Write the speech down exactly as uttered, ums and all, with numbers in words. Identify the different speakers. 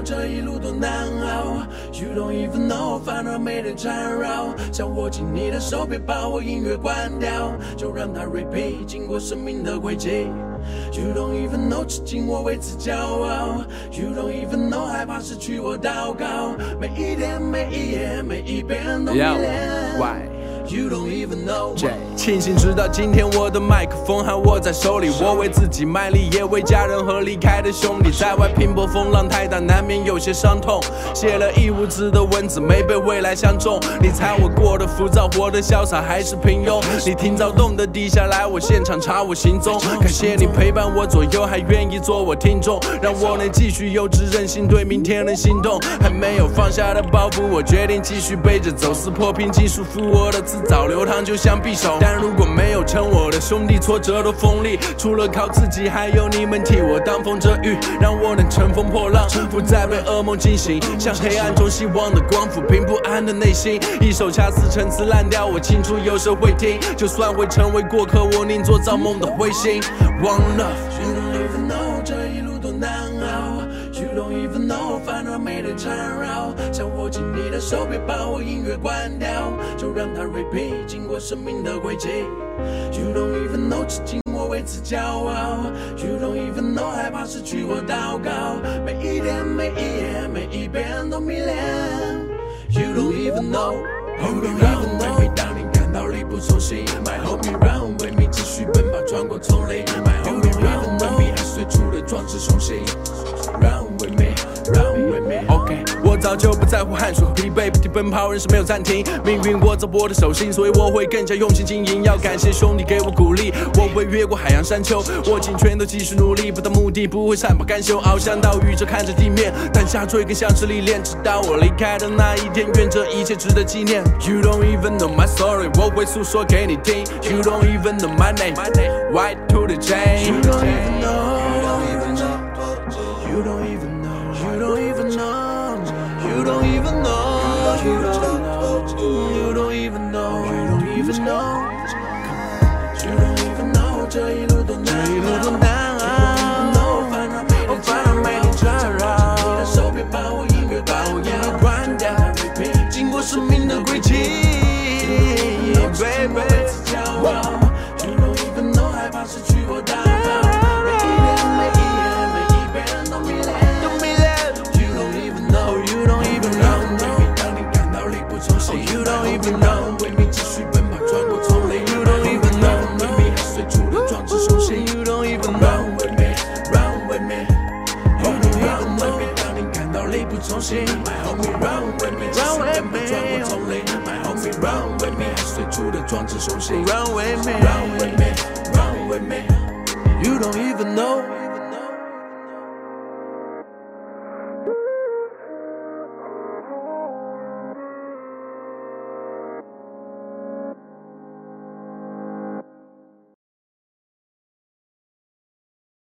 Speaker 1: 这一路多难熬。You don't even know， 烦恼没人缠绕，想握紧你的手，别把我音乐关掉，就让它 repeat， 经过生命的轨迹。You don't even know， 至今我为此骄傲。You don't even know， 害怕失去我祷告，每一天每一夜每一遍都迷恋。You don't even know。庆幸直到今天，我的麦克风还握在手里，我为自己卖力，也为家人和离开的兄弟。在外拼搏，风浪太大，难免有些伤痛。写了一无字的文字，没被未来相中。你猜我过得浮躁，活得潇洒，还是平庸？你听躁动的低下来，我现场查我行踪。感谢你陪伴我左右，还愿意做我听众，让我能继续幼稚任性，对明天能心动。还没有放下的包袱，我决定继续背着走，撕破瓶颈，束缚我的字早流淌，就像匕首。但如果没有成我的兄弟，挫折都锋利，除了靠自己，还有你们替我挡风遮雨，让我能乘风破浪，不再被噩梦惊醒。像黑暗中希望的光，抚平不安的内心。一首恰似陈词滥调，我清楚有时会听，就算会成为过客，我宁做造梦的彗星。One love。You don't even know， 这一路多难熬。You don't even know， 烦恼没人缠绕，想握紧你的手，别把我音乐关掉，就让它 repeat， 经过生命的轨迹。You don't even know， 至今我为此骄傲。You don't even know， 害怕失去我祷告，每一天每一夜每一遍都迷恋。You don't even know，You don't even know， 每当你感到力不从心 ，My homie run with me， 继续奔跑穿过丛林 ，My homie run with me， 还随处的壮志雄心。Run with me, run with me. OK， 我早就不在乎汗水和疲惫，不停奔跑，人生没有暂停。命运握在我的手心，所以我会更加用心经营。要感谢兄弟给我鼓励，我会越过海洋山丘，握紧拳头继续努力，不到目的不会善罢甘休。翱翔到宇宙，看着地面，但下坠更像是历练。直到我离开的那一天，愿这一切值得纪念。You don't even know my story， 我会诉说给你听。You don't even know my name，White to the chain。You don't even know。You don't even know, you don't even know, you don't even know, you don't know, you don't even know, you don't even know, you don't even know， 这一路都难熬，烦恼没人缠绕，你的手别把我音乐关掉，经过生命的轨迹 ，baby， you don't even know， 害怕失去我祷告。You don't even know， 为你继续奔跑穿过丛林。You don't even know， 为你还随处的壮志雄心。You don't even know， with me，run with me。You don't even know， 当你感到力不从心。My homie run with me， 继续奔跑穿过丛林。My homie run with me， 还随处的壮志雄心。Run with me，run with me，run with me。You don't even know。